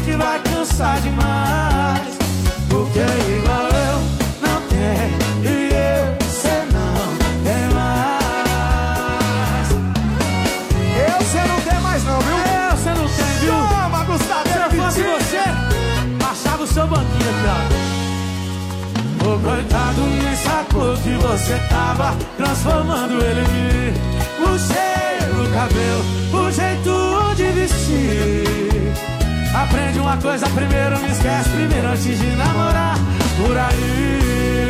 que vai cansar demais. Porque igual eu não tem e eu, cê não tem mais. Eu, cê não tem mais não, viu? Eu, cê não tem, viu? Chama, Gustavo. Se eu fosse você, baixava o seu banquinho aqui, ó. O coitado nem sacou que você tava transformando ele em mim. O cheiro, o cabelo, o jeito de vestir. Aprende uma coisa primeiro, não esquece primeiro antes de namorar. Por aí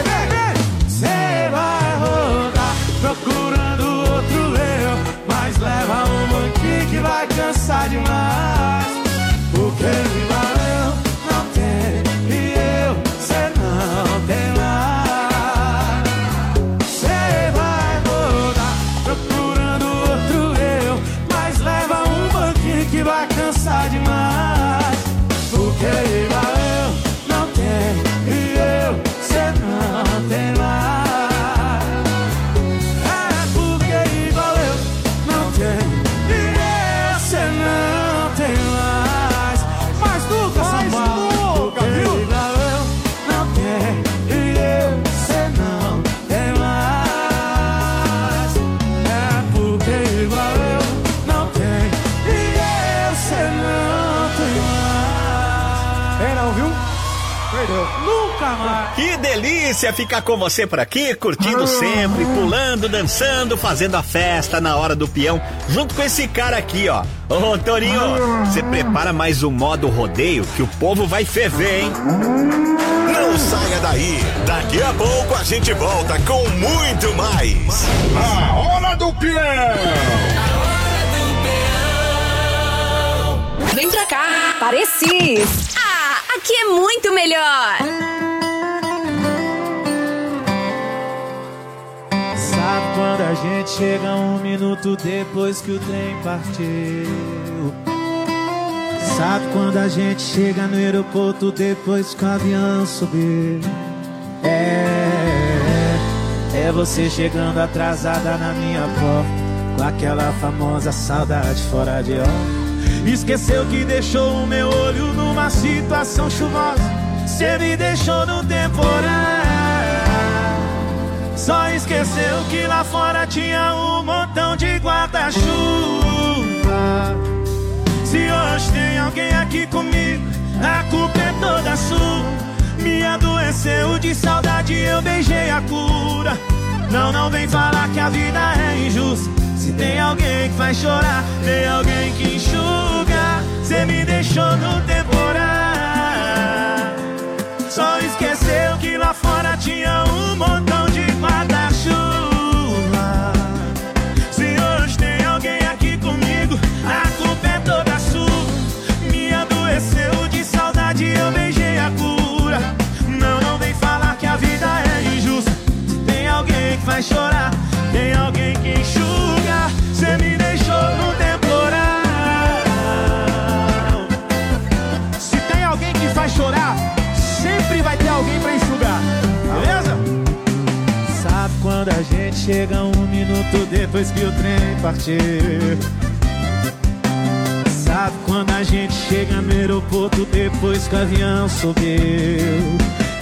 cê vai rodar procurando outro eu, mas leva um banquinho que vai cansar demais. Porque igual eu não tenho e eu, cê não tem mais. Cê vai rodar procurando outro eu, mas leva um banquinho que vai cansar demais. Porque igual eu não tenho e eu, cê não tem mais. É porque igual eu não tenho e eu, cê não tem mais. Mas nunca, nunca, viu? Igual eu não tenho e eu, cê não tem mais. É porque igual eu não tenho e eu, cê não tem mais. Tem não, viu? Perdeu. Nunca mais. Que delícia ficar com você por aqui, curtindo sempre, pulando, dançando, fazendo a festa na hora do peão, junto com esse cara aqui, ó. Ô, Torinho, você prepara mais um modo rodeio que o povo vai ferver, hein? Não saia daí. Daqui a pouco a gente volta com muito mais. A hora do peão. Vem pra cá, Parecis. Ah, aqui é muito melhor. Sabe quando a gente chega um minuto depois que o trem partiu? Sabe quando a gente chega no aeroporto depois que o avião subiu? É você chegando atrasada na minha porta, com aquela famosa saudade fora de hora. Esqueceu que deixou o meu olho numa situação chuvosa. Cê me deixou no temporal. Só esqueceu que lá fora tinha um montão de guarda-chuva. Se hoje tem alguém aqui comigo, a culpa é toda sua. Me adoeceu de saudade, eu beijei a cura. Não vem falar que a vida é injusta. Se tem alguém que faz chorar, tem alguém que enxuga. Cê me deixou no temporal. Só esqueceu que lá fora tinha um montão de guarda-chuva. Se hoje tem alguém aqui comigo, a culpa é toda sua. Me adoeceu de saudade, eu beijei a cura. Não vem falar que a vida é injusta. Se tem alguém que faz chorar, tem alguém que enxuga. Cê me deixou no temporal. Se tem alguém que faz chorar, sempre vai ter alguém pra enxugar. Beleza? Sabe quando a gente chega um minuto depois que o trem partiu? Sabe quando a gente chega no aeroporto depois que o avião subiu?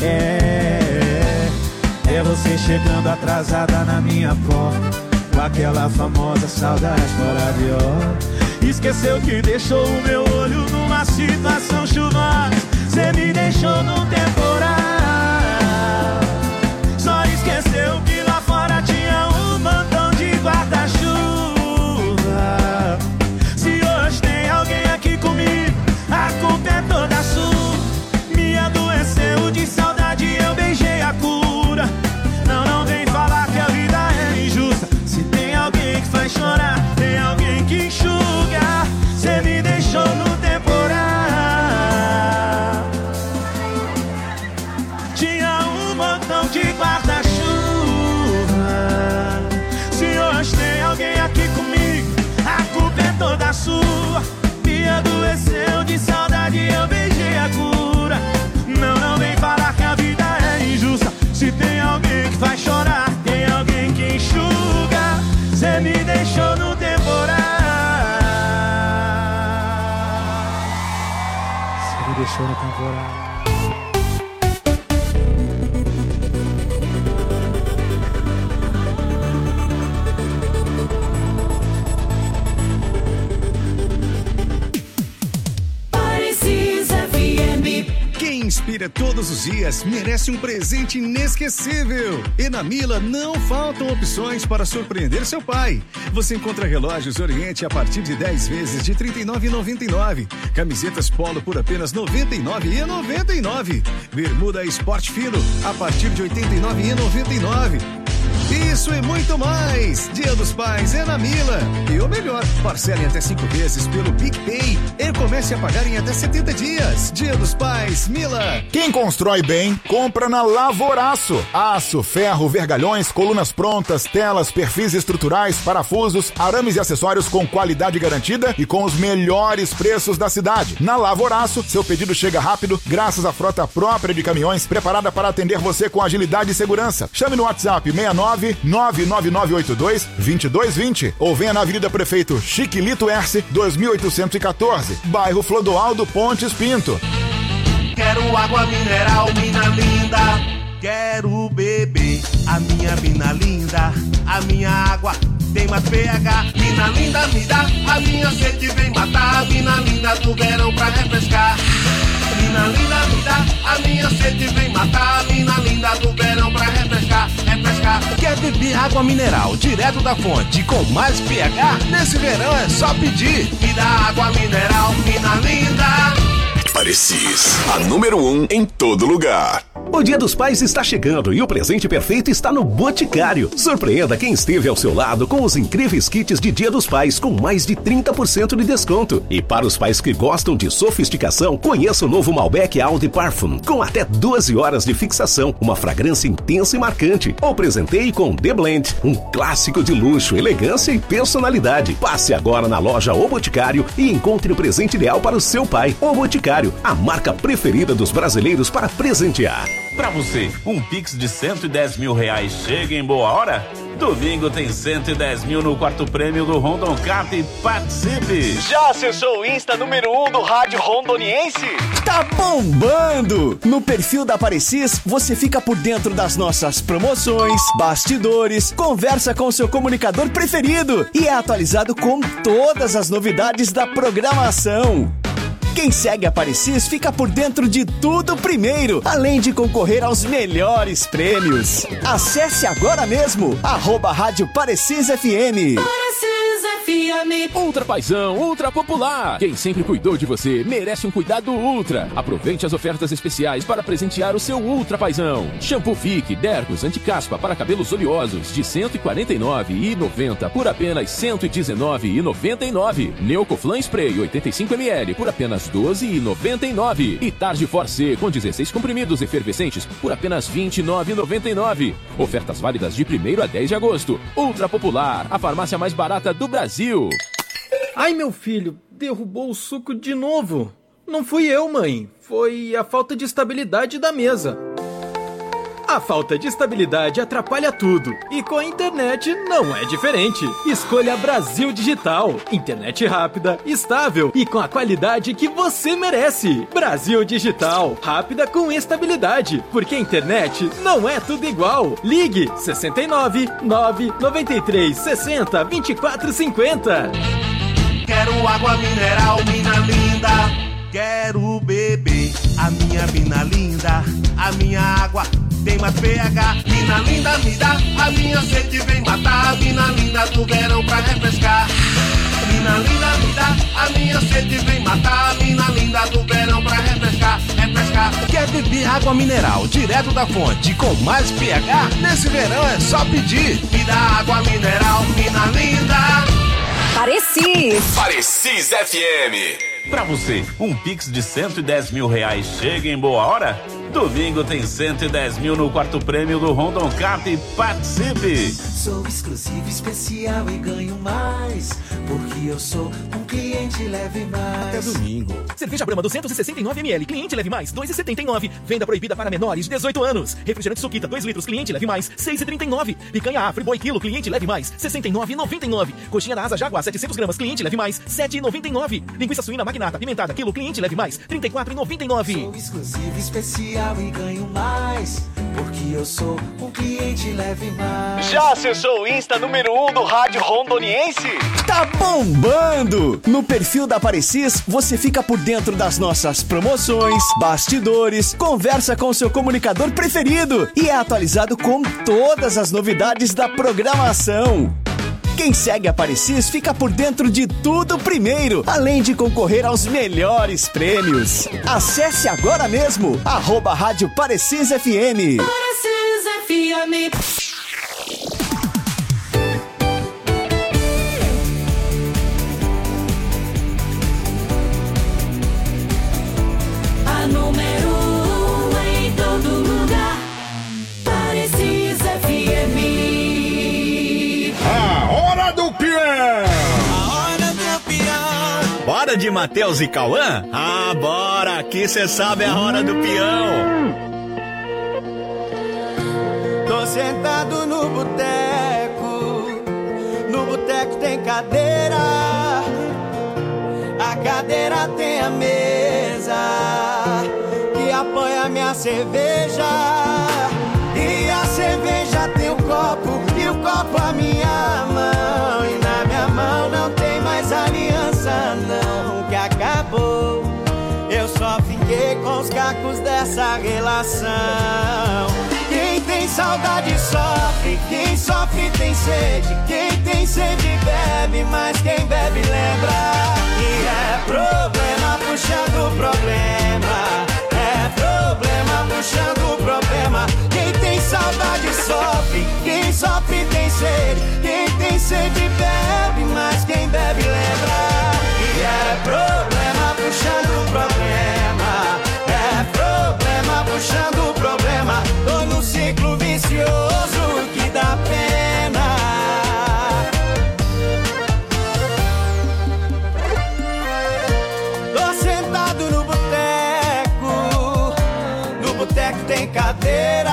É você chegando atrasada na minha porta, com aquela famosa saudade fora de hora. Esqueceu que deixou o meu olho numa situação chuvosa. Cê me deixou no temporal. Só esqueceu que lá fora tinha um montão de guarda-chuva. Se hoje tem alguém aqui comigo, a culpa é toda sua. Me adoeceu de saudade, eu beijei a cura. Não vem falar que a vida é injusta. Se tem alguém que faz chorar, tem alguém que enxuga. Cê me deixou no tempo. me deixou na temporada. Quem inspira todos os dias merece um presente inesquecível. E na Mila não faltam opções para surpreender seu pai. Você encontra relógios Oriente a partir de 10 vezes de R$ 39,99. Camisetas Polo por apenas R$ 99,99. Bermuda Esporte Fino a partir de R$ 89,99. Isso e muito mais! Dia dos Pais é na Mila. E o melhor, parcele até 5 vezes pelo PicPay e comece a pagar em até 70 dias. Dia dos Pais, Mila. Quem constrói bem, compra na Lavouraço. Aço, ferro, vergalhões, colunas prontas, telas, perfis estruturais, parafusos, arames e acessórios com qualidade garantida e com os melhores preços da cidade. Na Lavouraço, seu pedido chega rápido graças à frota própria de caminhões preparada para atender você com agilidade e segurança. Chame no WhatsApp 69-99982-2220 ou venha na Avenida Prefeito Chiquilito Erce, 2814, bairro Flodoaldo Pontes Pinto. Quero água mineral, mina linda. Quero beber a minha mina linda. A minha água tem mais pH. Mina linda, me dá. A minha sede vem matar. A mina linda do verão pra refrescar. Mina linda, me dá. A minha sede vem matar. A mina linda do verão pra refrescar. Quer beber água mineral direto da fonte com mais pH? Nesse verão é só pedir. Me dá água mineral, mina linda. Parecis, a número 1 em todo lugar. O Dia dos Pais está chegando e o presente perfeito está no Boticário. Surpreenda quem esteve ao seu lado com os incríveis kits de Dia dos Pais com mais de 30% de desconto. E para os pais que gostam de sofisticação, conheça o novo Malbec Eau de Parfum com até 12 horas de fixação, uma fragrância intensa e marcante. Ou presenteie com The Blend, um clássico de luxo, elegância e personalidade. Passe agora na loja O Boticário e encontre o presente ideal para o seu pai. O Boticário, a marca preferida dos brasileiros para presentear. Pra você, um Pix de R$110 mil chega em boa hora? Domingo tem 110 mil no quarto prêmio do Rondon Kart e participe! Já acessou o Insta número 1 do Rádio Rondoniense? Tá bombando! No perfil da Parecis, você fica por dentro das nossas promoções, bastidores, conversa com seu comunicador preferido e é atualizado com todas as novidades da programação. Quem segue a Parecis fica por dentro de tudo primeiro, além de concorrer aos melhores prêmios. Acesse agora mesmo, @Rádio Parecis FM. Ultra Paizão, Ultra Popular. Quem sempre cuidou de você merece um cuidado ultra. Aproveite as ofertas especiais para presentear o seu Ultra Paizão. Shampoo Vic Dergos Anticaspa para cabelos oleosos de R$ 149,90 por apenas R$ 119,99. Neocoflan Spray 85 ml por apenas R$ 12,99. E Tarde Force com 16 comprimidos efervescentes por apenas R$ 29,99. Ofertas válidas de 1º a 10 de agosto. Ultra Popular, a farmácia mais barata do Brasil. Ai, meu filho, derrubou o suco de novo. Não fui eu, mãe. Foi a falta de estabilidade da mesa. A falta de estabilidade atrapalha tudo. E com a internet não é diferente. Escolha Brasil Digital. Internet rápida, estável e com a qualidade que você merece. Brasil Digital. Rápida com estabilidade. Porque a internet não é tudo igual. Ligue 69 993 60 24 50. Quero água mineral, mina linda. Quero beber a minha mina linda. A minha água tem mais pH. Mina linda, me dá. A minha sede vem matar. A mina linda do verão pra refrescar. Mina linda, me dá. A minha sede vem matar. A mina linda do verão pra refrescar. Quer beber água mineral direto da fonte com mais pH? Nesse verão é só pedir. Me dá água mineral, mina linda. Parecis FM. Pra você, um Pix de R$110 mil chega em boa hora? Domingo tem 110 mil no quarto prêmio do Rondon Kart e participe! Sou exclusivo, especial e ganho mais, porque eu sou um cliente Leve Mais. Até domingo. Cerveja Brahma 269ml, cliente Leve Mais, 2,79. Venda proibida para menores de 18 anos. Refrigerante Suquita 2 litros, cliente Leve Mais, 6,39. Picanha A Friboi quilo, cliente Leve Mais, 69,99. Coxinha da Asa Jaguar 700 gramas, cliente Leve Mais, 7,99. Linguiça suína magnata pimentada quilo, cliente Leve Mais, 34,99. Sou exclusivo, especial e ganho mais, porque eu sou um cliente Leve Mais. Já acessou o Insta número 1 do Rádio Rondoniense? Tá bombando! No perfil da Parecis, você fica por dentro das nossas promoções, bastidores, conversa com seu comunicador preferido e é atualizado com todas as novidades da programação. Quem segue a Parecis fica por dentro de tudo primeiro, além de concorrer aos melhores prêmios. Acesse agora mesmo, @Rádio Parecis FM. Parecis FM. A número 1 em todo lugar. Parecis FM. A hora do peão! A hora do peão. Bora de Matheus e Cauã? Ah, bora! Aqui cê sabe a hora do peão. Tô sentado no boteco tem cadeira, a cadeira tem a mesa que apoia minha cerveja, e a cerveja tem o copo e o copo a minha mão, e na minha mão não tem mais aliança não, que acabou. Eu só fiquei com os cacos dessa relação. Quem tem saudade sofre, quem sofre tem sede, quem tem sede bebe, mas quem bebe lembra. E é problema puxando problema, é problema puxando problema. Quem tem saudade sofre, quem sofre tem sede, quem tem sede bebe, mas quem bebe lembra. E é problema puxando problema, é problema puxando problema. Tô num ciclo vicioso que dá pena. Tô sentado no boteco tem cadeira,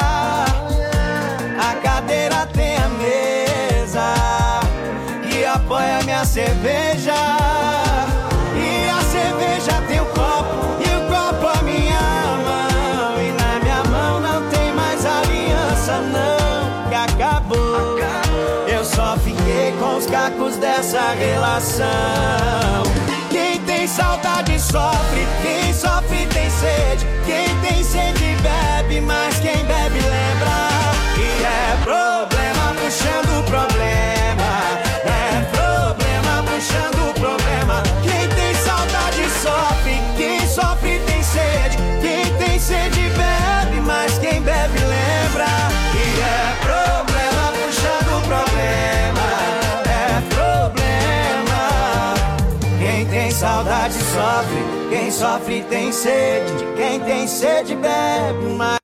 a cadeira tem a mesa que apoia minha cerveja, e a cerveja tem o copo e o copo a minha mão, e na minha mão não tem mais aliança não, que acabou. Eu só fiquei com os cacos dessa relação. Quem tem saudade sofre, quem sofre tem sede, quem tem sede bebe, mas quem bebe lembra. E é problema puxando problema, é problema puxando problema. Quem tem saudade sofre, quem sofre tem sede, quem tem sede bebe, mas quem bebe lembra. E é problema puxando problema, é problema. Quem tem saudade sofre, quem sofre tem sede, quem tem sede bebe, mas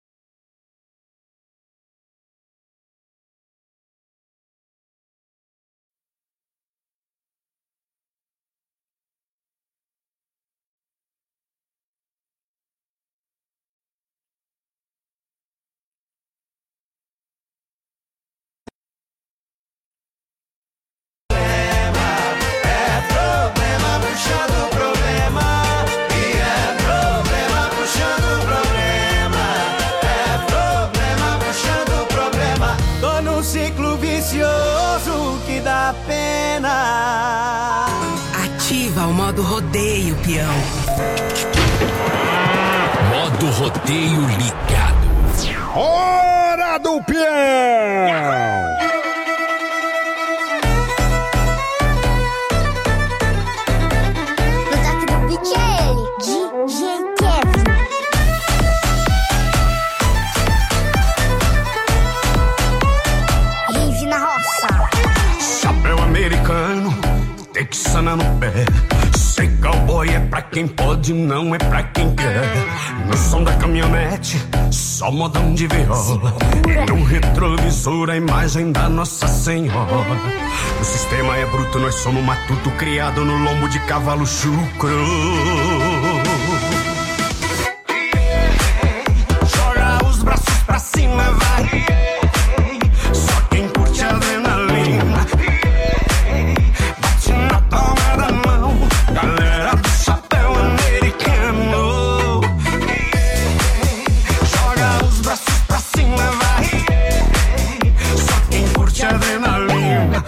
Ativa o modo rodeio, peão. Modo rodeio ligado. Hora do peão! Texana no pé, sem cowboy é pra quem quem pode, não é pra quem quer. No som da caminhonete, só modão de viola. E no retrovisor a imagem da Nossa Senhora. O sistema é bruto, nós somos matuto criado no lombo de cavalo chucro. Joga os braços pra cima, vai. Só quem curte adrenalina. Bate na palma da mão, galera do chapéu americano. Joga os braços pra cima, vai. Só quem curte adrenalina.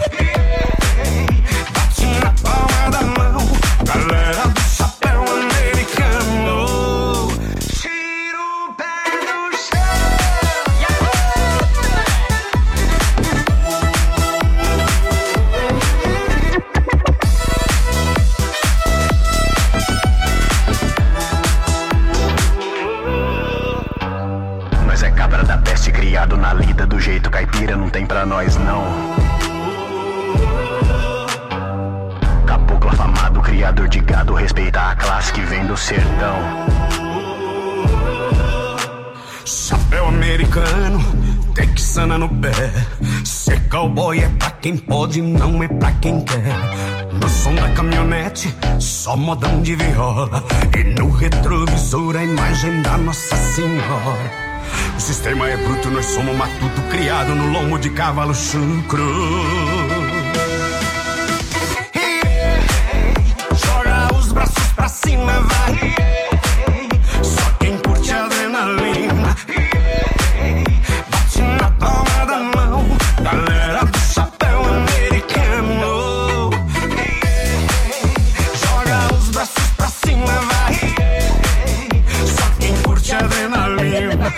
Bate na palma da mão, galera do chapéu americano. Tira o pé do chão. Nós é cabra da peste, criado na lida do jeito caipira, não tem pra nós não. Caboclo afamado, criador de gado, respeita a classe que vem do sertão. Chapéu americano, texana no pé. Ser cowboy é pra quem pode, não é pra quem quer. No som da caminhonete, só modão de viola. E no retrovisor a imagem da Nossa Senhora. O sistema é bruto, nós somos matuto criado no lombo de cavalo chucro. Joga os braços pra cima, vai. Só quem curte adrenalina. Bate na palma da mão, galera do chapéu americano. Joga os braços pra cima, vai. Só quem curte adrenalina.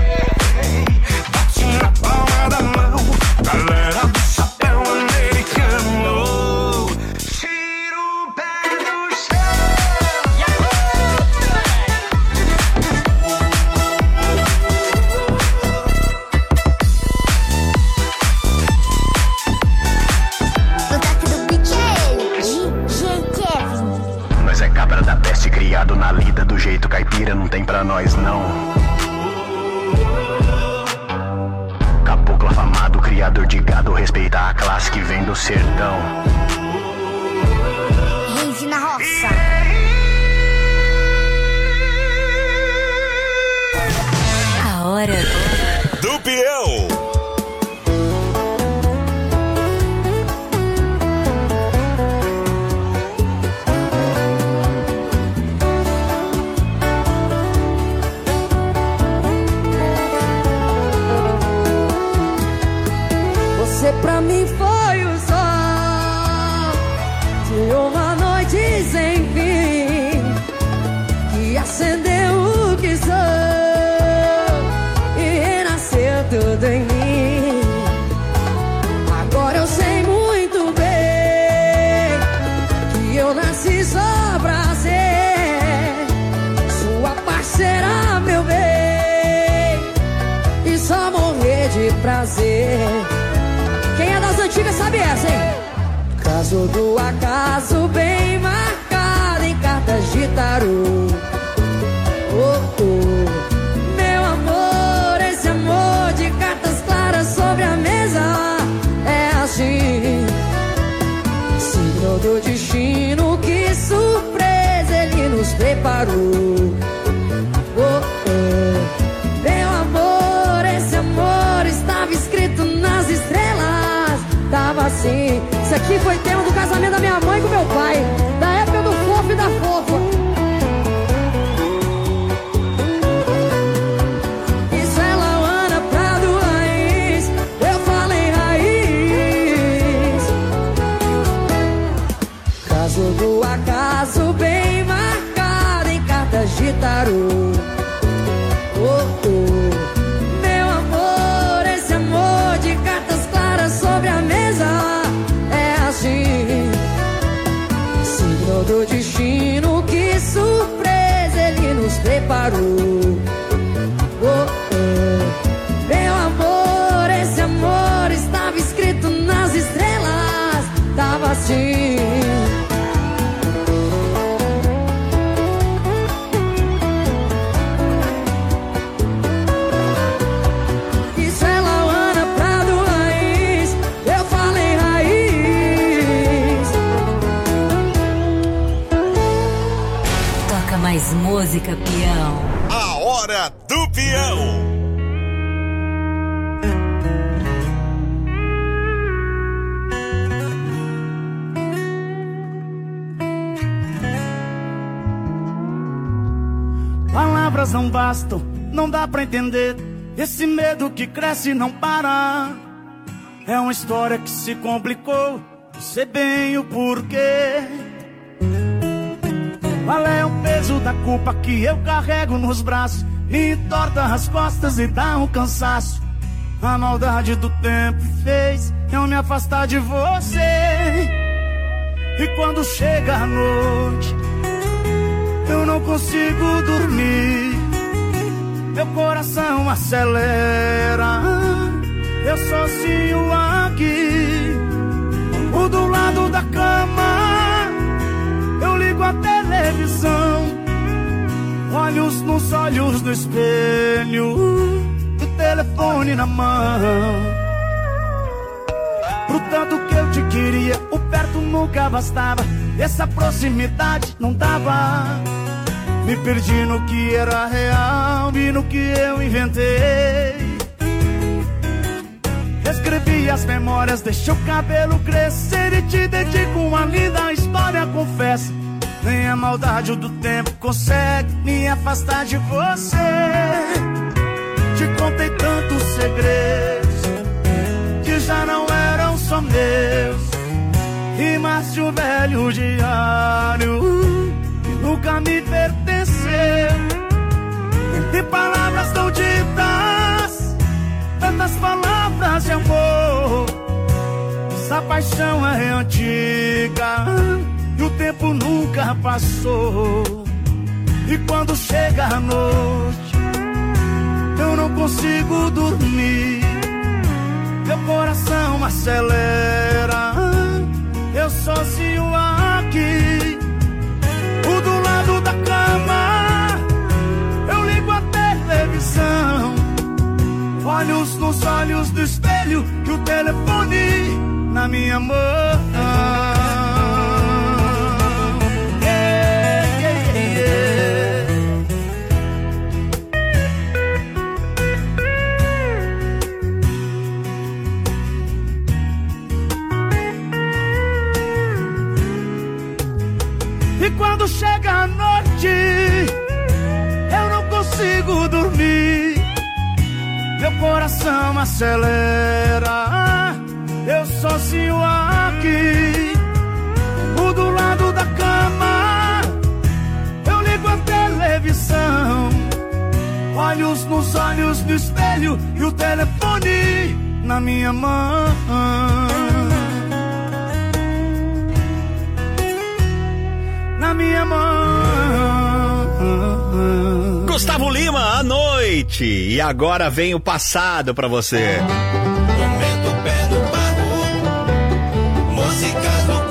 Bate na palma da mão, galera do chapéu americano. Tira o pé do chão. Nós é cabra da peste, criado na lida do jeito caipira, não tem pra nós não. Caboclo afamado, criador de gado, respeita a classe que vem do sertão. Rave na roça. A hora do peão. Você pra mim foi o sol de uma noite sem fim, que acendeu o que sou e renasceu tudo em mim. Agora eu sei muito bem que eu nasci só pra ser sua parceira, meu bem, e só morrer de prazer. Quem é das antigas sabe essa, hein? Caso do acaso bem marcado em cartas de tarô. Oh, oh. Meu amor, esse amor de cartas claras sobre a mesa é assim. Signo do destino, que surpresa ele nos preparou. Oh, oh. Meu amor, esse amor estava escrito nas estrelas. Tava assim. Isso aqui foi tema do casamento da minha mãe com meu pai, da época do fofo e da fofa. Isso é Lauana Prado Raiz. Eu falei raiz. Caso do acaso bem marcado em cartas de tarô. Oh, oh. Meu amor, esse amor de cartas claras sobre a mesa é assim. Signo do destino, que surpresa ele nos preparou. Oh, oh. Meu amor, esse amor estava escrito nas estrelas. Tava assim. Mais música, peão. A hora do peão. Palavras não bastam, não dá pra entender. Esse medo que cresce e não para. É uma história que se complicou, sei bem o porquê. Qual é o peso da culpa que eu carrego nos braços? Me entorta as costas e dá um cansaço. A maldade do tempo fez eu me afastar de você. E quando chega a noite, eu não consigo dormir. Meu coração acelera. Eu sozinho aqui, o do lado da cama. Eu ligo a televisão, olhos nos olhos do espelho, o telefone na mão. Pro tanto que eu te queria, o perto nunca bastava. Essa proximidade não dava. Me perdi no que era real e no que eu inventei. Escrevi as memórias, deixei o cabelo crescer e te dedico uma linda história, confesso. Nem a maldade do tempo consegue me afastar de você. Te contei tantos segredos que já não eram só meus. Rimas de um velho diário que nunca me pertenceu. Entre palavras não ditas, tantas palavras de amor. Essa paixão é antiga e o tempo nunca passou. E quando chega a noite, eu não consigo dormir. Meu coração acelera. Eu sozinho aqui, o do lado da cama. Eu ligo a televisão, olhos nos olhos do espelho e o telefone na minha mão. E quando chega a noite, eu não consigo dormir. Meu coração acelera. Eu sozinho aqui, o do lado da cama. Eu ligo a televisão, olhos nos olhos do espelho e o telefone na minha mão. Na minha mão. Gustavo Lima, à noite. E agora vem o passado pra você. Momento pé no barro, músicas no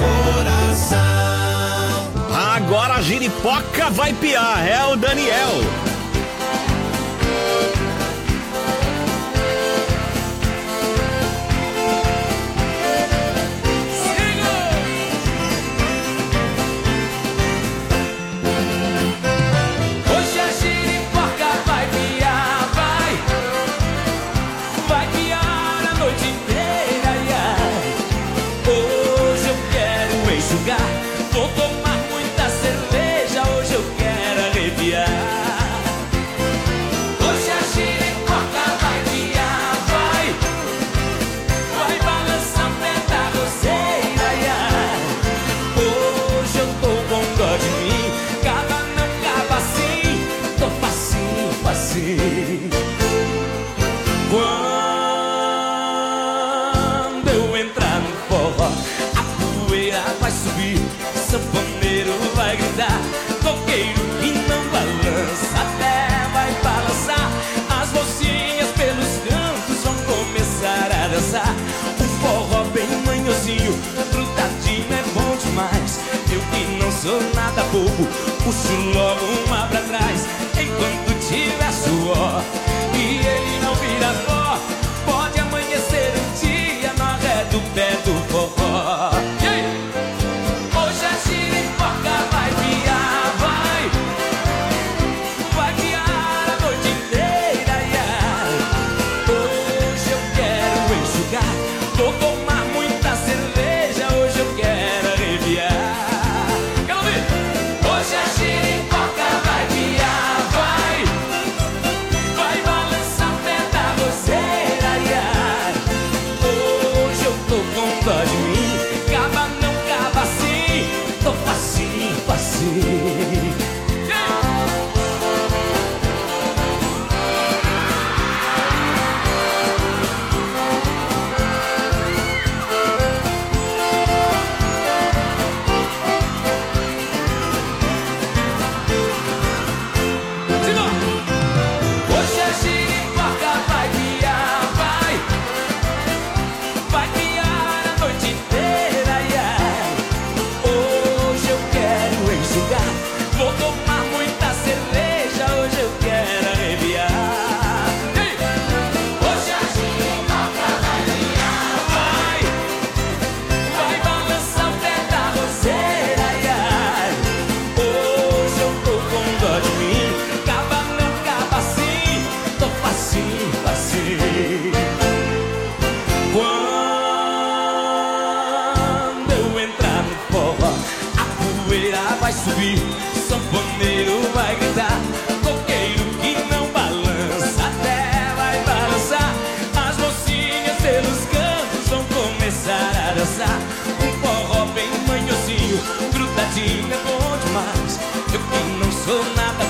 coração. Agora a giripoca vai piar, é o Daniel. Vou tomar muita cerveja, hoje eu quero arrepiar. Hoje a giripoca vai piar, vai balançar pé da roseira, hoje eu tô com dó de mim, cava não cava assim, tô facinho, facinho. Quando eu entrar no forró, a poeira vai subir, sanfoneiro vai gritar, coqueiro que não balança, até vai balançar. As mocinhas pelos cantos vão começar a dançar. O forró bem manhosinho, grudadinho é bom demais. Eu que não sou nada bobo, puxo logo uma pra trás. Enquanto tiver suor e ele não vira pó, pode amanhecer um dia no arré do pé do forró. Hoje a giripoca vai piar,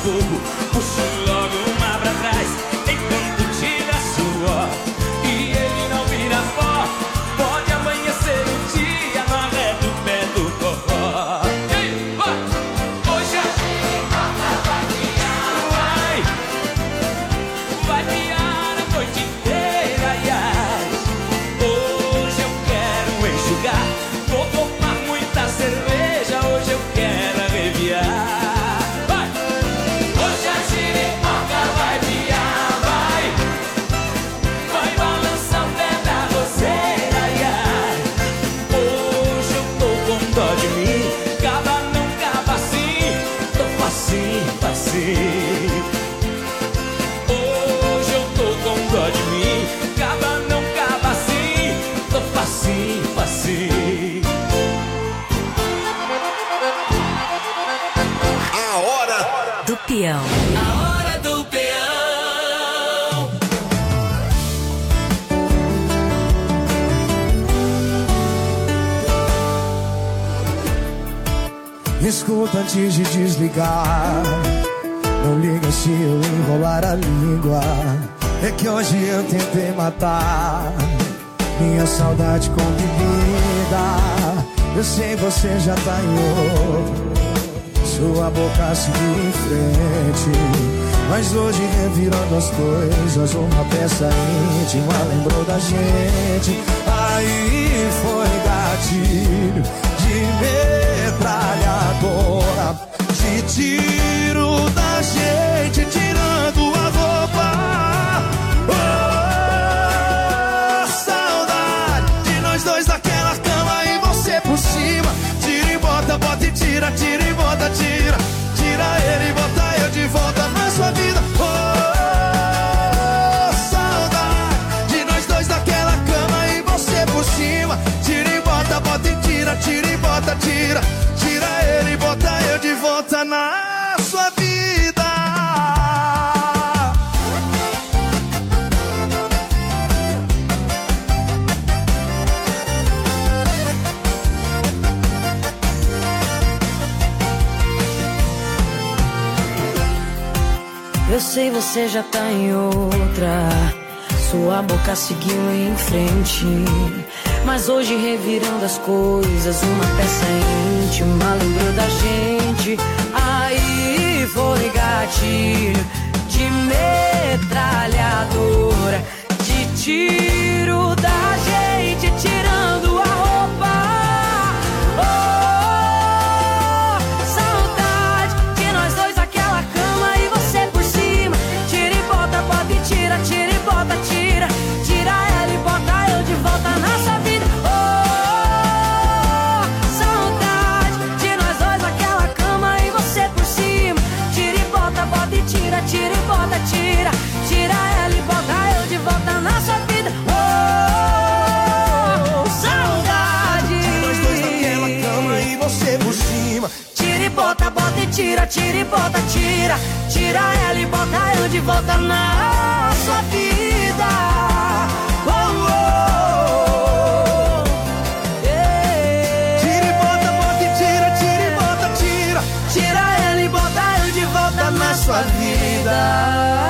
fogo, puxo logo uma pra trás. Enquanto tiver suor e ele não vira pó, pode amanhecer o dia no arré do pé do cocó. Hoje a chibata vai piar a noite inteira, ai. Hoje eu quero enxugar, vou tomar muita cerveja, hoje eu quero arrepiar. Vai! Hoje a chibata vai piar, vai balançar o pé da roceira, ai. Hoje eu tô com dó de mim, cava não cava assim, tô facinho, facinho. Hoje eu tô com dó de mim, cava não cava assim, tô facinho, facinho. A hora do peão. A hora do peão. Escuta antes de desligar, não liga se eu enrolar a língua. É que hoje eu tentei matar minha saudade com bebida. Eu sei você já tá em outro, sua boca seguiu em frente, mas hoje revirando as coisas, uma peça íntima lembrou da gente. Aí foi gatilho de metralhadora, de tiro da gente tirando a roupa. Oh, saudade de nós dois naquela cama e você por cima. Tira e bota, bota e tira, tira e bota, tira. Tira ele e bota eu de volta na sua vida. Oh, saudade de nós dois naquela cama e você por cima. Tira e bota, bota e tira, tira e bota, tira. Tira ele e bota eu de volta na sua vida. Eu sei você já tá em outra, sua boca seguiu em frente, mas hoje revirando as coisas, uma peça íntima lembrou da gente. Aí foi gatilho de metralhadora, de tiro da gente tirando a roupa. Oh, saudade de nós dois naquela cama e você por cima. Tira e bota, bota e tira, tira e bota, tira. Tira ela e bota eu de volta na sua vida. Oh, saudade de nós dois naquela cama e você por cima. Tira e bota, bota e tira, tira e bota, tira. Tira ela e bota eu de volta na sua vida. Oh, saudade de nós dois naquela cama e você por cima. Tira e bota, bota e tira, tira e bota, tira. Tira ela e bota eu de volta na sua vida. Oh, oh, yeah. Tira e bota, bota e tira, tira e bota, tira. Tira ela e bota eu de volta na sua vida.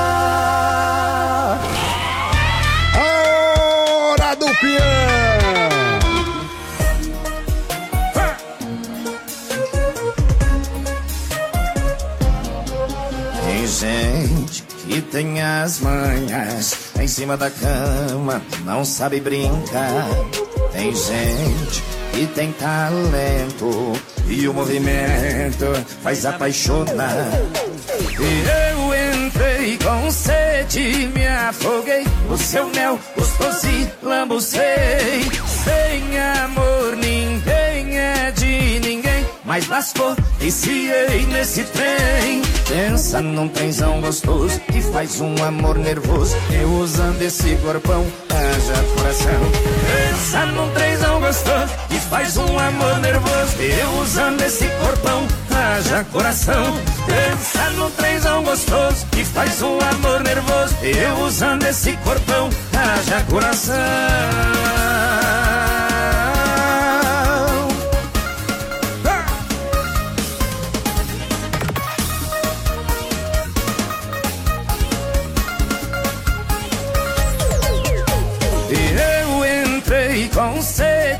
Hora do peão. Tem gente que tem as manhas em cima da cama, não sabe brincar. Tem gente que tem talento e o movimento faz apaixonar. E eu entrei com sede, me afoguei, o seu mel gostoso e lambuzei. Sem amor ninguém é de ninguém, mas lascou, viciei nesse trem. Pensa num trenzão gostoso que faz um amor nervoso. Eu usando esse corpão, haja coração. Pensa num trenzão gostoso que faz um amor nervoso. Eu usando esse corpão, haja coração. Pensa num trenzão gostoso que faz um amor nervoso. Eu usando esse corpão, haja coração.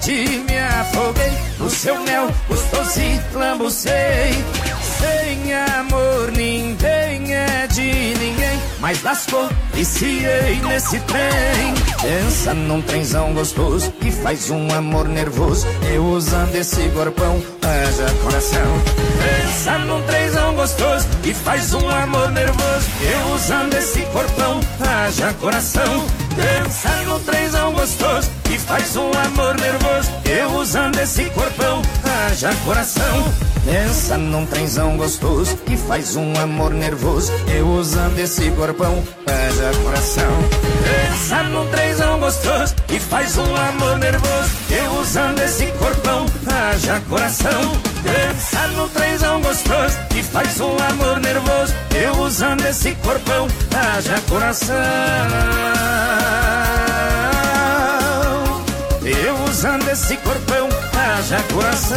noite me afoguei no seu mel gostoso e lambucei. Sem amor ninguém é de ninguém, mas lascou, viciei nesse trem. Pensa num trenzão gostoso que faz um amor nervoso. Eu usando esse corpão, haja coração. Pensa num trenzão gostoso que faz um amor nervoso. Eu usando esse corpão, haja coração. Pensa num trenzão gostoso que faz um amor nervoso. Eu usando esse corpão, haja coração. Pensa num trenzão gostoso que faz um amor nervoso. Eu usando esse corpão, haja coração. Pensa num trenzão gostoso que faz um amor nervoso. Eu usando esse corpão, haja coração. Pensa num trenzão gostoso que faz um amor nervoso. Eu usando esse corpão, haja coração. Eu usando esse corpão, haja coração.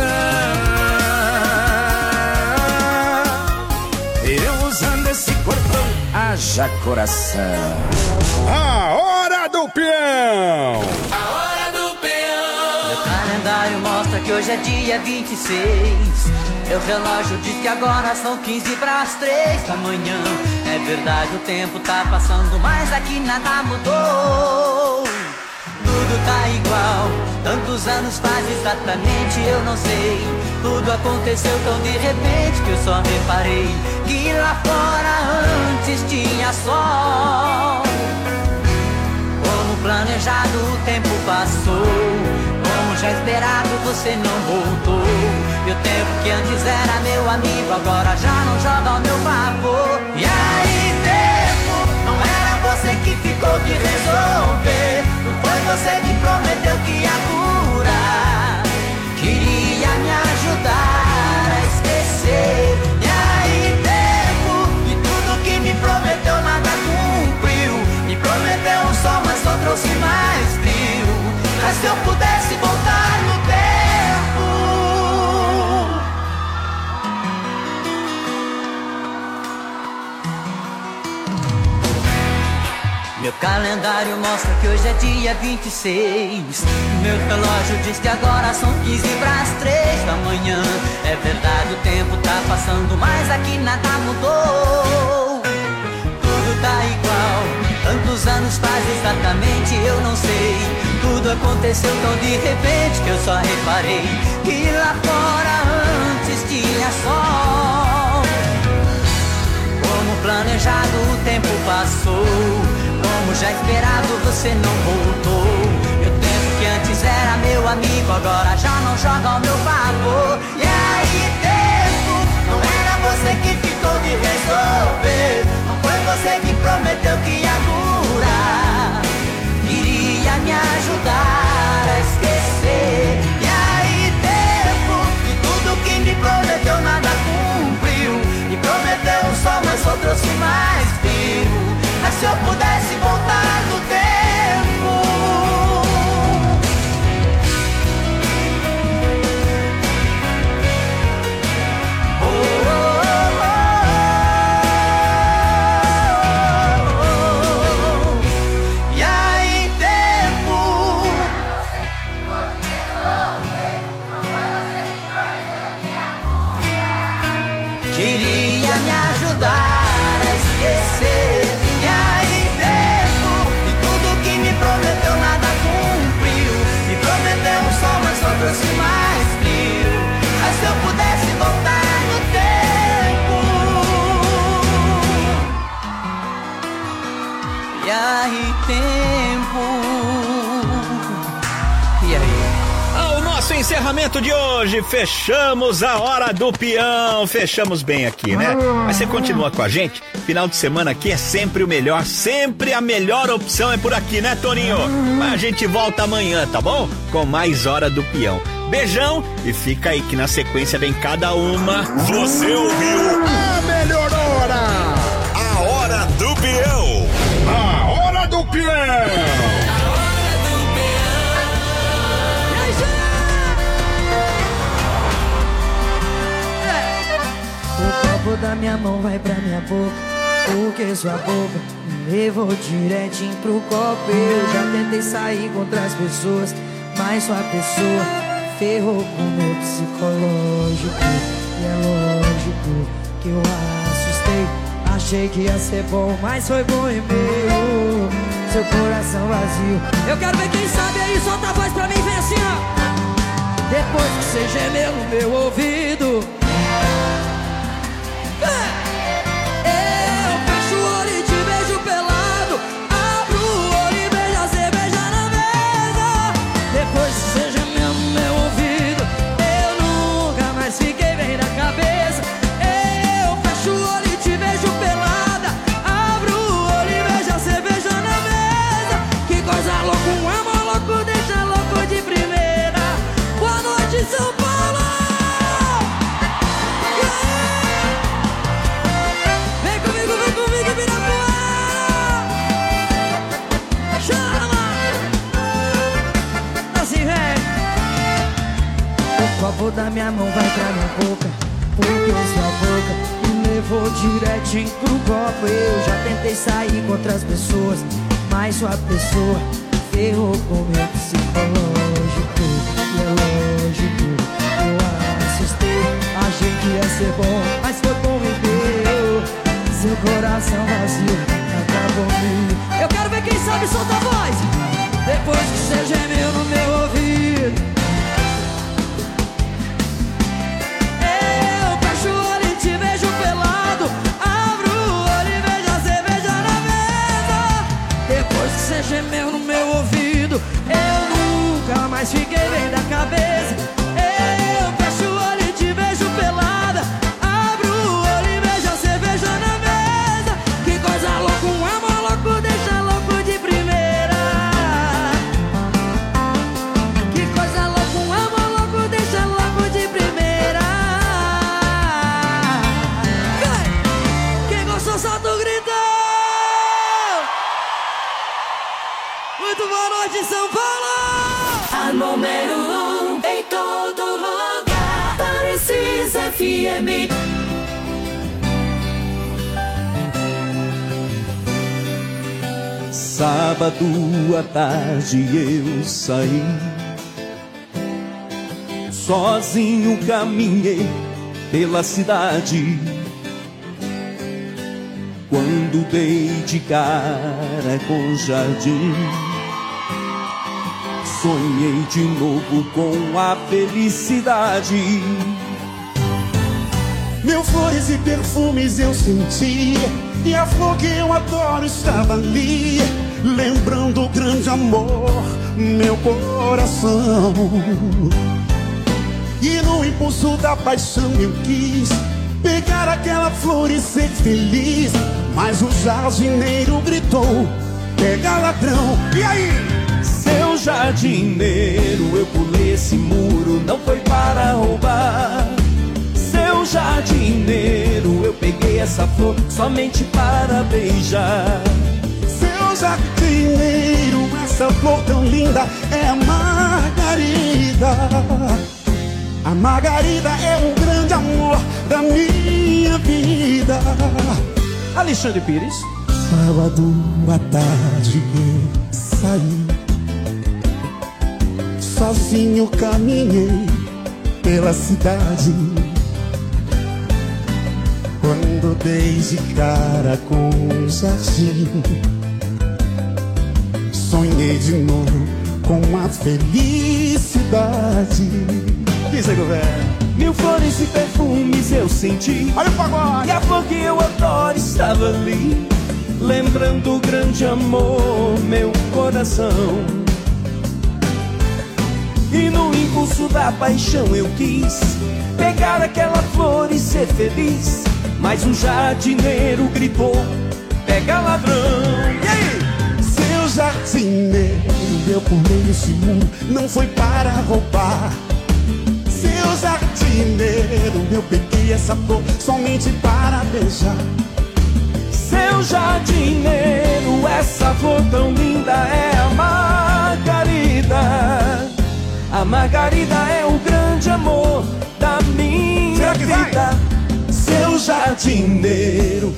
Eu usando esse corpão, haja coração. A hora do peão! A hora do peão! Meu calendário mostra que hoje é dia 26. Meu relógio diz que agora são 15 para as 3 da manhã. É verdade, o tempo tá passando, mas aqui nada mudou. Tudo tá igual, tantos anos faz exatamente, eu não sei. Tudo aconteceu tão de repente que eu só reparei que lá fora antes tinha sol. Como planejado o tempo passou, como já esperado você não voltou. E o tempo que antes era meu amigo agora já não joga ao meu favor. E aí tempo, não era você que ficou de resolver. Não foi você que prometeu que ia curar. Queria me ajudar a esquecer. E aí tempo, de tudo que me prometeu nada cumpriu. Me prometeu um sol, mas só trouxe mais frio. Mas se eu pudesse voltar no tempo. Meu calendário mostra que hoje é dia 26. Meu relógio diz que agora são 15 para as 3 da manhã. É verdade, o tempo tá passando, mas aqui nada mudou. Tudo tá igual, tantos anos faz exatamente, eu não sei. Tudo aconteceu tão de repente que eu só reparei que lá fora antes tinha sol. Como planejado o tempo passou, como já esperado você não voltou. E o tempo que antes era meu amigo agora já não joga ao meu favor. E aí tempo, não era você que ficou de resolver. Não foi você que prometeu que ia curar. Queria me ajudar a esquecer. E aí tempo, de tudo que me prometeu nada cumpriu. Me prometeu um sol, mas só trouxe mais frio. Mas se eu pudesse voltar no tempo. Oh, oh, oh, oh, oh. E aí tempo. Queria me ajudar a esquecer. Prometeu nada cumpriu. Me prometeu um sol, mas só trouxe mais frio. Mas se eu pudesse voltar no tempo. E aí tempo. E aí? Ao nosso encerramento de hoje, fechamos a hora do peão. Fechamos bem aqui, né? Mas você continua com a gente? Final de semana aqui é sempre o melhor, sempre a melhor opção é por aqui, né, Toninho? Mas a gente volta amanhã, tá bom? Com mais Hora do Peão. Beijão e fica aí que na sequência vem cada uma. Você ouviu a melhor hora! A Hora do Peão! A Hora do Peão! O copo da minha mão vai pra minha boca, porque sua boca me levou direitinho pro copo. Eu já tentei sair com outras pessoas, mas sua pessoa ferrou com meu psicológico. E é lógico que eu assustei. Achei que ia ser bom, mas foi bom e meio. Seu coração vazio. Eu quero ver quem sabe aí, solta a voz pra mim, vem assim, ó. Depois que você gemeu no meu ouvido, eu fecho o olho e te beijo pelado. Abro o olho e beijo a cerveja na mesa. Depois que você gemeu no meu ouvido, eu nunca mais fiquei bem na cabeça. Eu fecho o olho e te beijo pelada. Abro o olho e beijo a cerveja na mesa. Que coisa louca, um amor louco deixa louco de primeira. Boa noite, São Paulo! Vem comigo, Ibirapuera! Chama! Assim vem! O copo da minha mão vai pra minha boca, porque sua boca me levou direitinho pro copo. Eu já tentei sair com outras pessoas, mas sua pessoa ferrou com meu psicológico. E é lógico, eu assustei. Achei que ia ser bom, mas foi bom e deu. Seu coração vazio acabou comigo. Eu quero ver quem sabe, solta a voz. Depois que você gemeu no meu ouvido, eu fecho o olho e te beijo pelado. Abro o olho e beijo a cerveja na mesa. Depois que você gemeu no meu ouvido, eu nunca mais fiquei bem da cabeça. Eu fecho o olho e te beijo pelada. Abro o olho e beijo a cerveja na mesa. Que coisa louca, um amor louco deixa louco de primeira. Que coisa louca, um amor louco deixa louco de primeira. Quem gostou solta o grito. Muito boa noite, São Paulo. A número 1 em todo lugar. Parecis FM. Sábado à tarde eu saí, sozinho caminhei pela cidade. Quando dei de cara com o jardim, sonhei de novo com a felicidade. Mil flores e perfumes eu sentia, e a flor que eu adoro estava ali, lembrando o grande amor, meu coração. E no impulso da paixão eu quis pegar aquela flor e ser feliz, mas o jardineiro gritou: pega ladrão. E aí? Seu jardineiro, eu pulei esse muro, não foi para roubar. Seu jardineiro, eu peguei essa flor somente para beijar. Seu jardineiro, essa flor tão linda é a Margarida. A Margarida é o grande amor da minha vida. Alexandre Pires. Sábado à tarde eu saí, sozinho caminhei pela cidade. Quando dei de cara com o jardim, sonhei de novo com a felicidade. Diz aí, governo. Mil flores e perfumes eu senti, olha o pagode. E a flor que eu adoro estava ali, lembrando o grande amor, meu coração. E no impulso da paixão eu quis pegar aquela flor e ser feliz, mas um jardineiro gritou: pega ladrão. E aí? Seu jardineiro, eu pulei esse mundo, não foi para roubar. Seu jardineiro, eu peguei essa flor somente para beijar. Seu jardineiro, essa flor tão linda é a Margarida. A Margarida é o grande amor da minha vida. Seu jardineiro,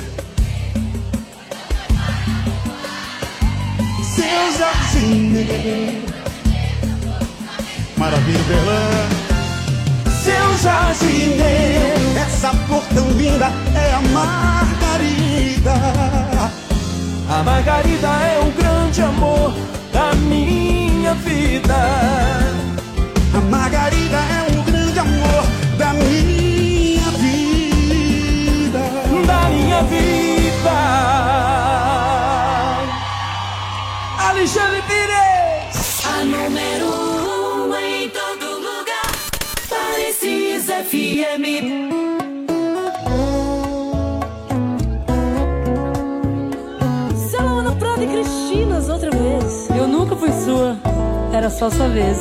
seu jardineiro, Maravilha, Berlan. Seu jardineiro, essa flor tão linda é a margarida. A margarida é o grande amor da minha vida. A margarida é o grande amor da minha vida. Da minha vida. Alexandre Pires. A número 1 em todo lugar. Parecis FM. Prova e Cristinas outra vez. Eu nunca fui sua, era só sua vez.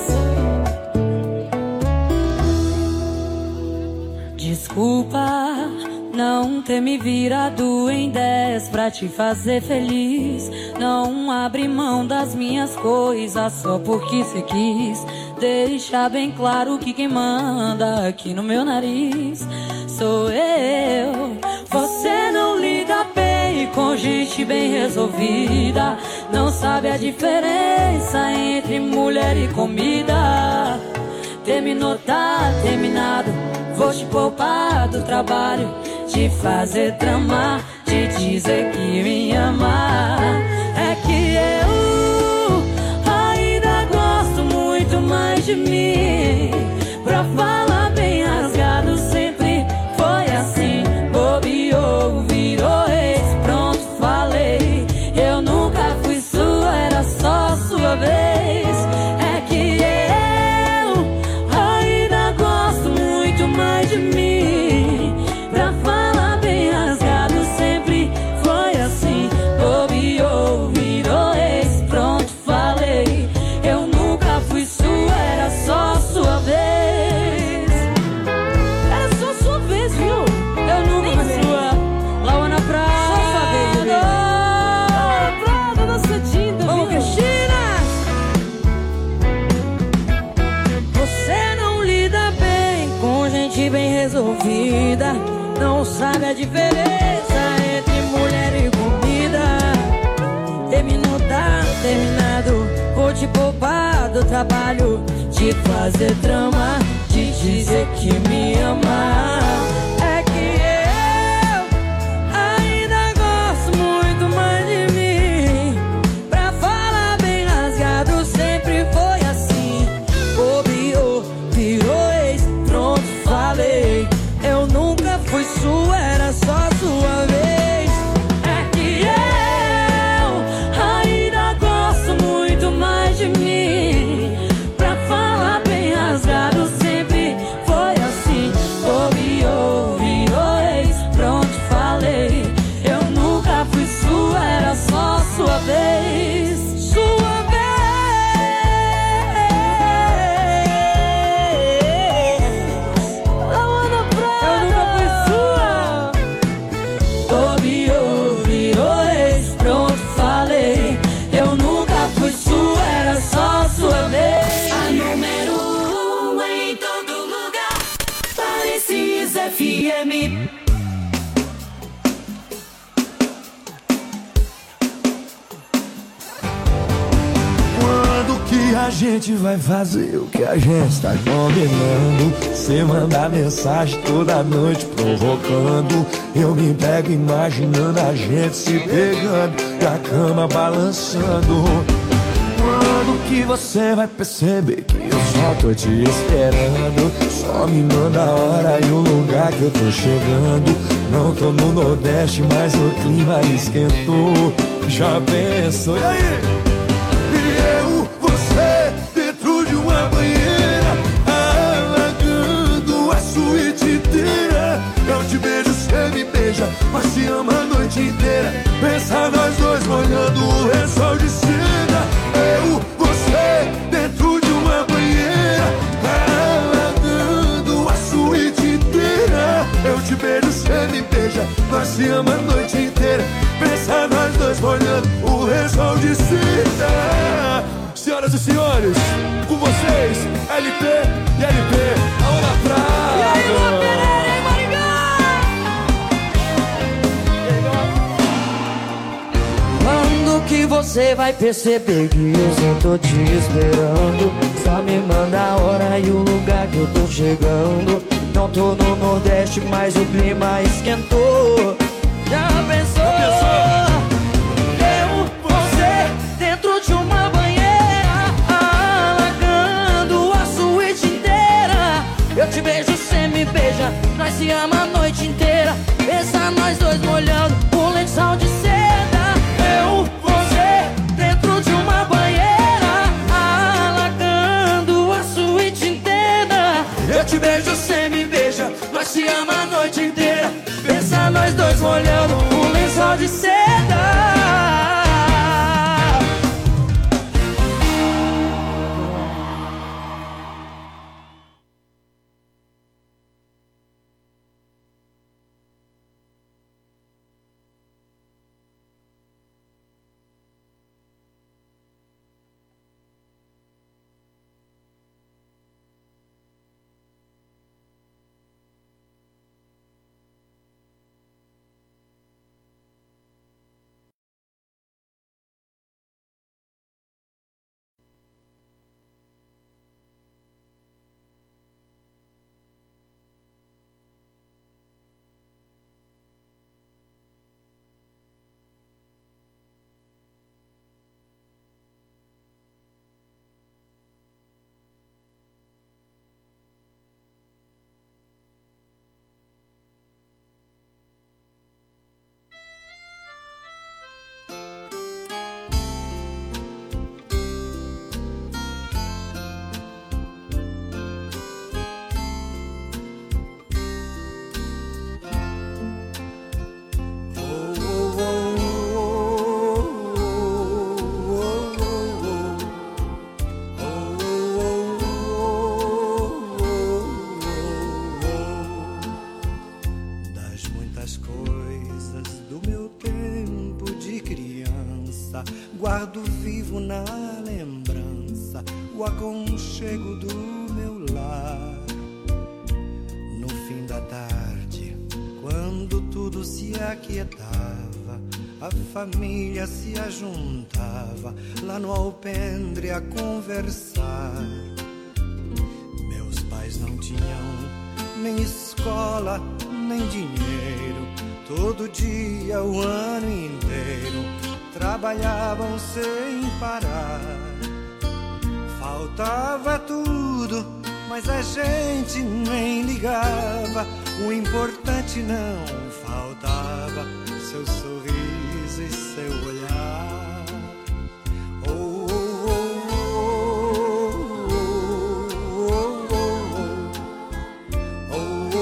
Desculpa não ter me virado em 10 pra te fazer feliz. Não abri mão das minhas coisas só porque cê quis. Deixa bem claro que quem manda aqui no meu nariz sou eu. Você não lida bem com gente bem resolvida. Não sabe a diferença entre mulher e comida. Terminou, tá terminado. Vou te poupar do trabalho de fazer drama, de dizer que me ama. É que eu ainda gosto muito mais de mim. Pra falar bem rasgado sempre foi assim. Bobeou, virou ex, pronto, falei. Eu nunca fui sua, era só sua vez. É que eu ainda gosto muito mais de mim. Pra falar bem rasgado sempre foi assim. Bobeou, virou ex, pronto, falei. Eu nunca fui sua, era só sua vez. Era só sua vez, viu? Eu nunca fui sua. Lauana Prada. Só sua vez, bebê. Prada, nossa Dinda. Vamos, Cristina. Você não lida bem com gente bem resolvida. Não sabe a diferença entre mulher e comida. Terminou, tá terminado. Vou te poupar do trabalho de fazer drama, de dizer que me ama. É que eu ainda gosto muito mais de mim. Pra falar bem rasgado sempre foi assim. Bobeou, virou ex, pronto, falei. Eu nunca fui sua, era só sua vez. É que eu ainda gosto muito mais de mim. Pra falar bem rasgado sempre foi assim. Bobeou, virou ex, pronto, falei. Eu nunca fui sua, era só sua vez. Sua vez. Lauana Prada. Eu nunca fui sua. Bobeou, virou ex, pronto, falei. Eu nunca fui sua, era só sua vez. A número 1 em todo lugar. Parecis FM. Quando que a gente vai fazer o que a gente tá combinando? Cê manda mensagem toda noite provocando. Eu me pego imaginando a gente se pegando e a cama balançando. Quando que você vai perceber que eu só tô te esperando? Só me manda a hora e o lugar que eu tô chegando. Não tô no Nordeste, mas o clima esquentou. Já pensou? E aí? Eu, você, dentro de uma banheira, alagando a suíte inteira. Eu te beijo, cê me beija, mas se ama a noite inteira. Pensa nós dois molhando o lençol de seda. Eu, você, dentro de uma banheira, alagando a suíte inteira. Eu te beijo, cê me beija, nós se ama a noite inteira. Pensa nós dois molhando o lençol de seda. Senhoras e senhores, com vocês, LP e LP, Lauana Prada. E aí, Lua Pereira, em Maringá. Quando que você vai perceber que eu só tô te esperando? Só me manda a hora e o lugar que eu tô chegando. Não tô no Nordeste, mas o clima esquentou. Já pensou? Eu, você, dentro de uma banheira, alagando a suíte inteira. Eu te beijo, cê me beija, nós se ama a noite inteira. Pensa nós dois molhando um lençol de seda. Eu, você, dentro de uma banheira, alagando a suíte inteira. Eu te beijo, cê me beija, nós se ama a noite inteira. Pensa nós dois molhando um lençol de seda. Guardo vivo na lembrança o aconchego do meu lar. No fim da tarde, quando tudo se aquietava, a família se ajuntava lá no alpendre a conversar. Meus pais não tinham nem escola, nem dinheiro. Todo dia, o ano inteiro, trabalhavam sem parar. Faltava tudo, mas a gente nem ligava. O importante não faltava, seu sorriso e seu olhar. Oh, oh, oh, oh, oh,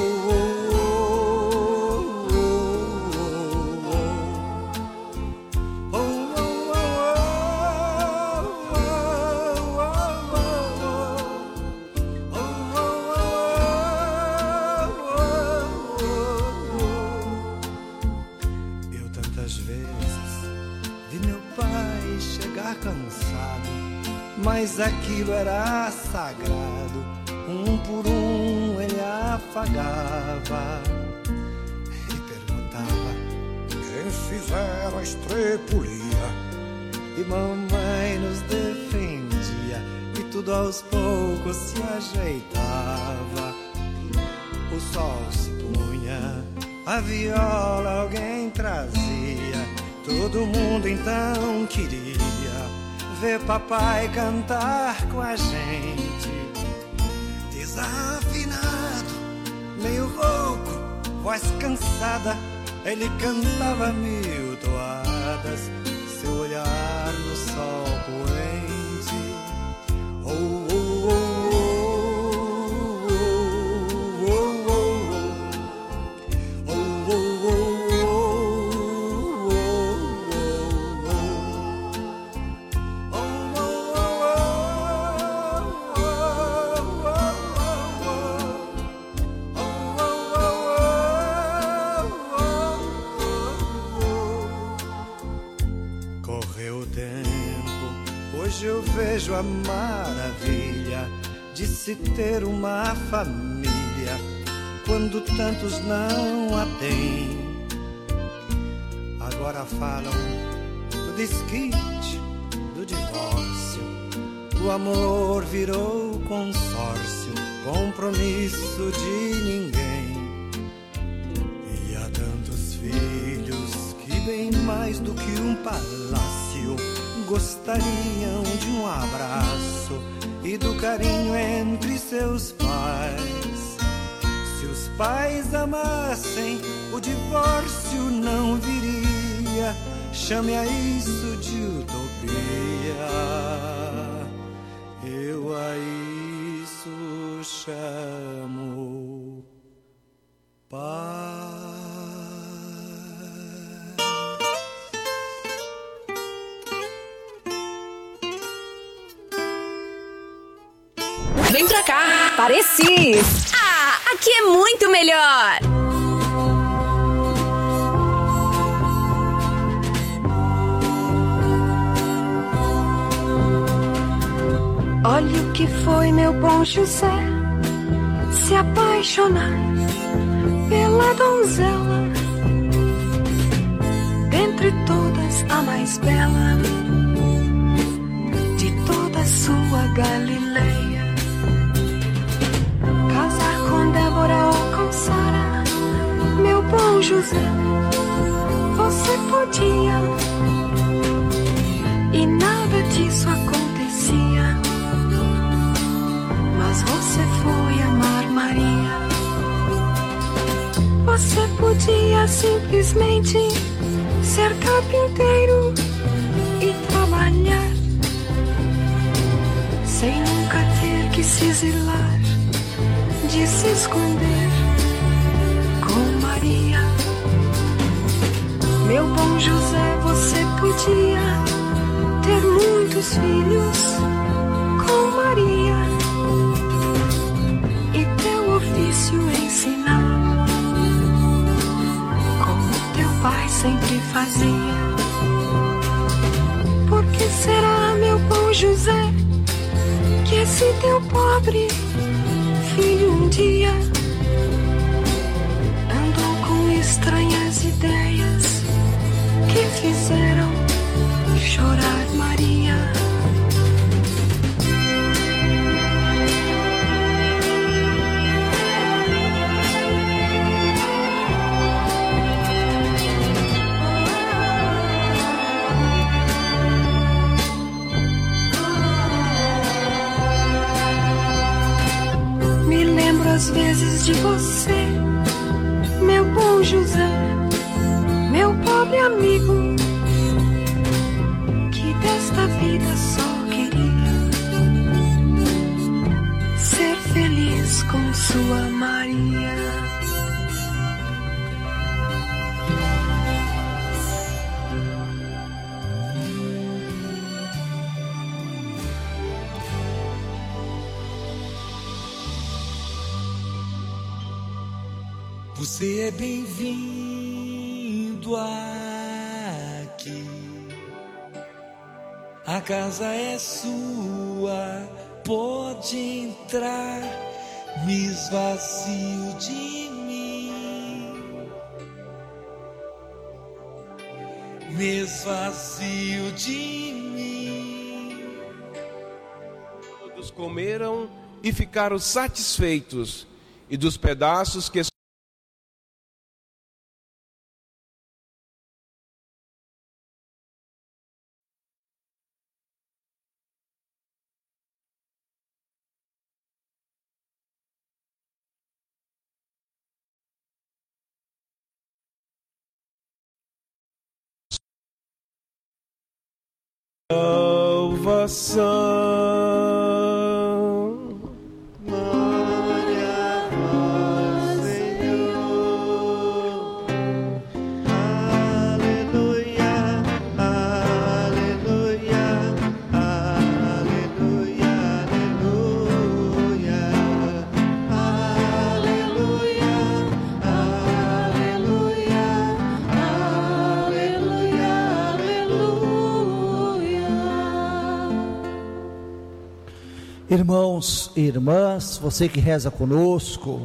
mas aquilo era sagrado. Um por um ele afagava e perguntava: quem fizeram a estrepulia? E mamãe nos defendia e tudo aos poucos se ajeitava. O sol se punha, a viola alguém trazia. Todo mundo então queria ver papai cantar com a gente. Desafinado, meio rouco, voz cansada, ele cantava 1000 toadas, seu olhar no sol poente. Oh, oh, oh, oh, oh, oh, oh, oh, oh, oh. Hoje eu vejo a maravilha de se ter uma família quando tantos não a têm. Agora falam do desquite, do divórcio, O amor virou consórcio, compromisso de ninguém. E há tantos filhos que bem mais do que um palácio gostariam de um abraço e do carinho entre seus pais. Se os pais amassem, o divórcio não viria. Chame a isso de utopia. Eu a isso chamo paz. Vem pra cá, Parecis. Aqui é muito melhor. Olha o que foi meu bom José, se apaixonar pela donzela, dentre todas a mais bela de toda sua Galileia. Casar com Débora ou com Sara, meu bom José, você podia, e nada disso acontecia. Mas você foi amar Maria. Você podia simplesmente ser carpinteiro e trabalhar, sem nunca ter que se exilar, de se esconder com Maria. Meu bom José, você podia ter muitos filhos com Maria e teu ofício ensinar, como teu pai sempre fazia. Por que será, meu bom José, que esse teu pobre filho um dia andou com estranhas ideias que fizeram chorar Maria? Me lembro às vezes de você, meu bom José, meu pobre amigo, que desta vida só queria ser feliz com sua Maria. Você é bem-vindo aqui. A casa é sua, pode entrar. Me esvazio de mim, me esvazio de mim. Todos comeram e ficaram satisfeitos, e dos pedaços que salvação. Glória a vós, Senhor. Aleluia, aleluia, aleluia, aleluia, aleluia, aleluia, aleluia, aleluia. Irmãos e irmãs, você que reza conosco,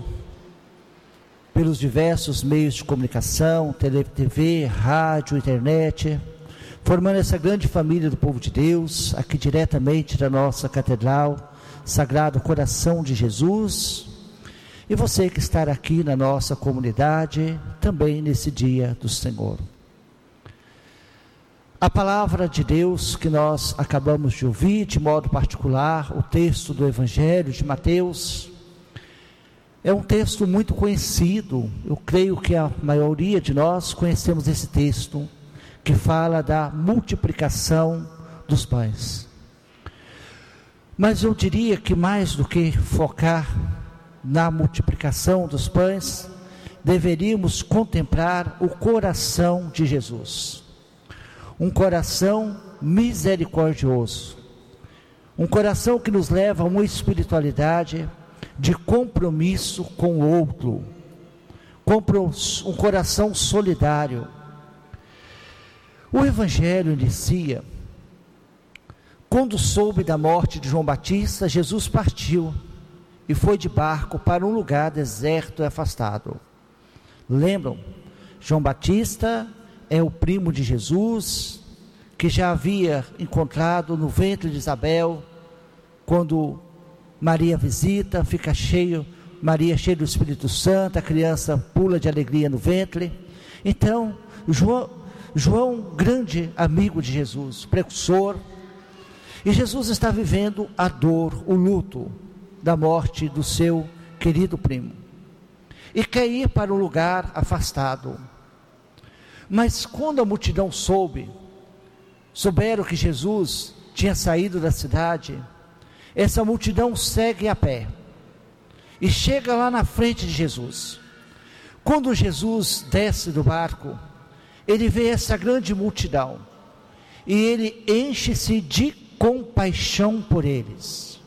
pelos diversos meios de comunicação, TV, rádio, internet, formando essa grande família do povo de Deus, aqui diretamente da nossa Catedral Sagrado Coração de Jesus, e você que está aqui na nossa comunidade, também nesse dia do Senhor. A palavra de Deus que nós acabamos de ouvir, de modo particular, o texto do Evangelho de Mateus, é um texto muito conhecido. Eu creio que a maioria de nós conhecemos esse texto, que fala da multiplicação dos pães. Mas eu diria que mais do que focar na multiplicação dos pães, deveríamos contemplar o coração de Jesus. Um coração misericordioso, um coração que nos leva a uma espiritualidade de compromisso com o outro, um coração solidário. O Evangelho inicia: quando soube da morte de João Batista, Jesus partiu e foi de barco para um lugar deserto e afastado. Lembram? João Batista é o primo de Jesus, que já havia encontrado no ventre de Isabel, quando Maria visita, fica Maria cheia do Espírito Santo, a criança pula de alegria no ventre. Então, João, grande amigo de Jesus, precursor, e Jesus está vivendo a dor, o luto da morte do seu querido primo, e quer ir para um lugar afastado. Mas quando a multidão souberam que Jesus tinha saído da cidade, essa multidão segue a pé e chega lá na frente de Jesus. Quando Jesus desce do barco, ele vê essa grande multidão e ele enche-se de compaixão por eles.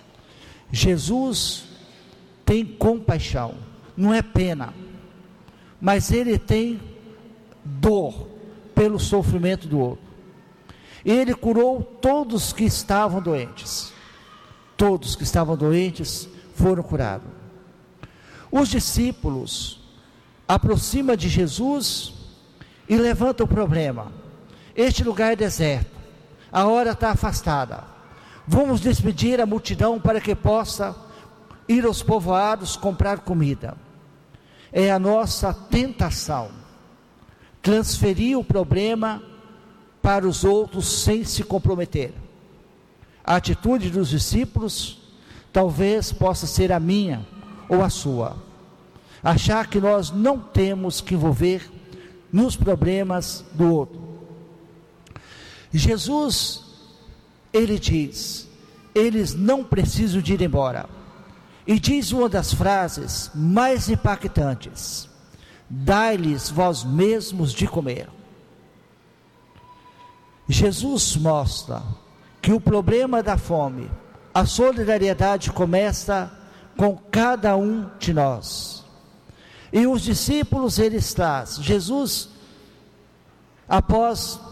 Jesus tem compaixão, não é pena, mas ele tem dor pelo sofrimento do outro. Ele curou todos que estavam doentes. Todos que estavam doentes foram curados. Os discípulos aproximam de Jesus e levantam o problema. Este lugar é deserto, a hora está afastada. Vamos despedir a multidão para que possa ir aos povoados comprar comida. É a nossa tentação, transferir o problema para os outros sem se comprometer. A atitude dos discípulos talvez possa ser a minha ou a sua. Achar que nós não temos que envolver nos problemas do outro. Jesus, ele diz, eles não precisam de ir embora. E diz uma das frases mais impactantes: dai-lhes vós mesmos de comer. Jesus mostra que o problema da fome, a solidariedade começa com cada um de nós. E os discípulos, eles trazem, Jesus, após